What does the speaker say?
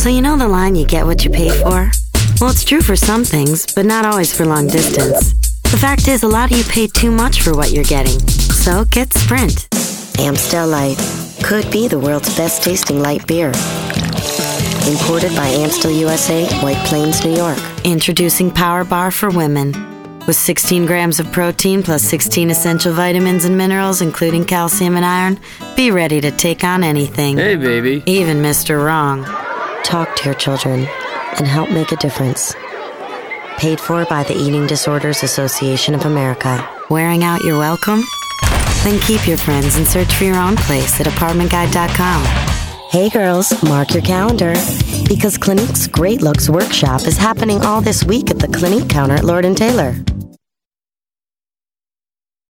So you know the line, you get what you pay for? Well, it's true for some things, but not always for long distance. The fact is, a lot of you pay too much for what you're getting. So get Sprint. Amstel Light could be the world's best tasting light beer. Imported by Amstel USA, White Plains, New York. Introducing Power Bar for Women. With 16 grams of protein plus 16 essential vitamins and minerals, including calcium and iron, be ready to take on anything. Hey, baby. Even Mr. Wrong. Talk to your children and help make a difference. Paid for by the Eating Disorders Association of America. Wearing out your welcome? Then keep your friends and search for your own place at apartmentguide.com. Hey girls, mark your calendar, because Clinique's Great Looks Workshop is happening all this week at the Clinique counter at Lord & Taylor.